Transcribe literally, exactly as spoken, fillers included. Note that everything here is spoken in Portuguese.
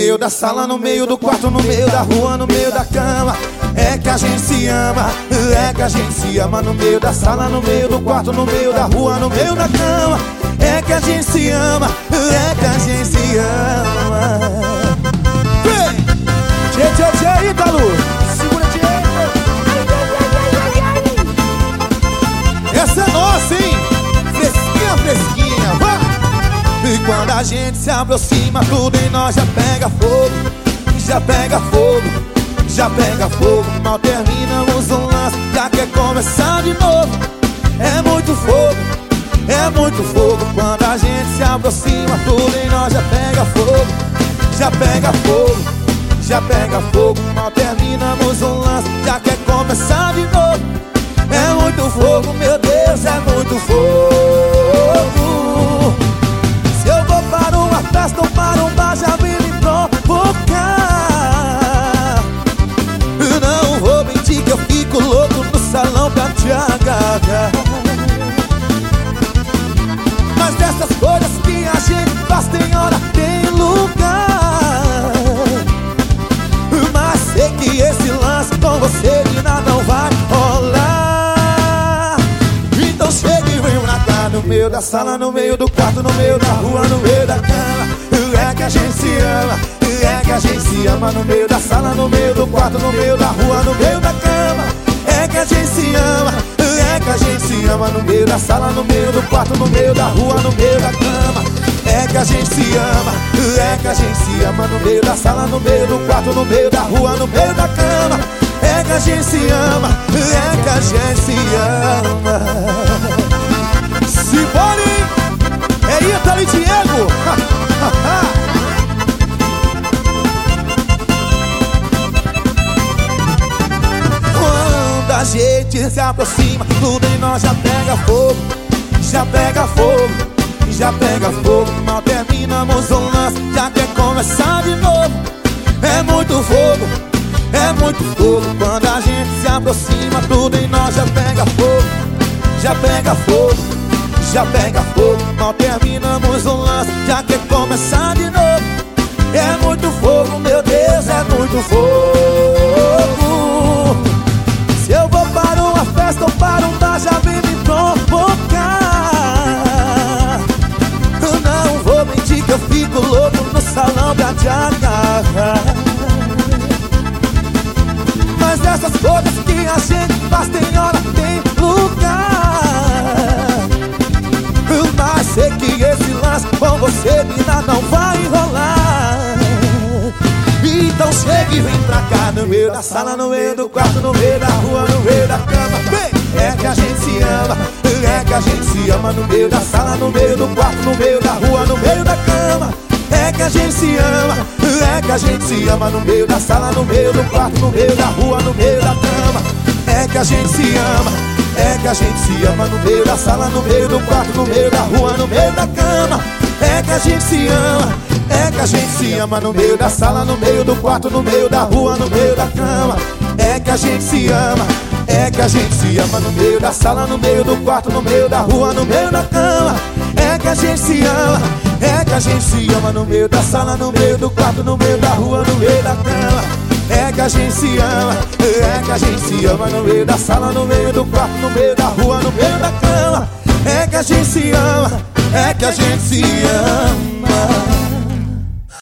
meio da sala, no meio do quarto, no meio da rua, no meio da cama. É que a gente se ama, é que a gente se ama. No meio da sala, no meio do quarto, no meio da rua, no meio da cama. É que a gente se ama, é que a gente se ama. Vem! Tchê, tchê, tchê, Ítalo! Segura, tchê! Essa é nossa, hein? Fresquinha, fresquinha, vai! E quando a gente se aproxima, tudo em nós já pega fogo. Já pega fogo, já pega fogo. Mal terminamos um lance, já quer começar de novo. É muito fogo, é muito fogo. Quando a gente se aproxima, tudo em nós já pega fogo. Já pega fogo, já pega fogo. Mal terminamos um lance, já quer começar de novo. É muito fogo, meu Deus, é muito fogo. Se eu vou para uma festa ou para um bar, já me provocar. Não vou mentir que eu fico louco no salão pra te agarrar. Mas dessas coisas que a gente faz, tem hora, tem lugar. Mas sei que esse lance com você de nada não vai rolar. Então chega e vem pra cá, no meio da sala, no meio do quarto, no meio da rua, no meio da cama. É que a gente se ama, é que a gente se ama. No meio da sala, no meio do quarto, no meio da rua, no meio da cama. É que a gente se ama, é que a gente se ama. No meio da sala, no meio do quarto, no meio da rua, no meio da cama. É que a gente se ama, é que a gente se ama. No meio da sala, no meio do quarto, no meio da rua, no meio da cama. É que a gente se ama, é que a gente se ama. Simbora, hein? É Ítalo e Diego. Quando a gente se aproxima, tudo em nós já pega fogo. Já pega fogo, já pega fogo. Mal terminamos um lance, já quer começar de novo. É muito fogo, é muito fogo. Quando a gente se aproxima, tudo em nós já pega fogo. Já pega fogo, já pega fogo. Mal terminamos um lance, já quer começar de novo. É muito fogo, meu Deus, é muito fogo. Se eu vou para uma festa ou para um bar, já vem me provocar. Não vou mentir que eu fico louco no salão pra te agarrar. Mas dessas coisas que a gente faz, tem hora, tem lugar. Mas sei que esse lance com você, mina, não vai rolar. Então chega e vem pra cá, no meio da sala, no meio do quarto, no meio da rua, no meio da cama. Vem! É que a gente se ama, é que a gente se ama. No meio da sala, no meio do quarto, no meio da rua, no meio da cama. É que a gente se ama, é que a gente se ama. No meio da sala, no meio do quarto, no meio da rua, no meio da cama. É que a gente se ama, é que a gente se ama. No meio da sala, no meio do quarto, no meio da rua, no meio da cama. É que a gente se ama, é que a gente se ama. No meio da sala, no meio do quarto, no meio da rua, no meio da cama. É que a gente se ama, é que a gente se ama. No meio da sala, no meio do quarto, no meio da rua, no meio da cama. É que a gente se ama, é que a gente se ama. No meio da sala, no meio do quarto, no meio da rua, no meio da cama. É que a gente se ama, é que a gente se ama. No meio da sala, no meio do quarto, no meio da rua, no meio da cama. É que a gente se ama, é que a gente se ama.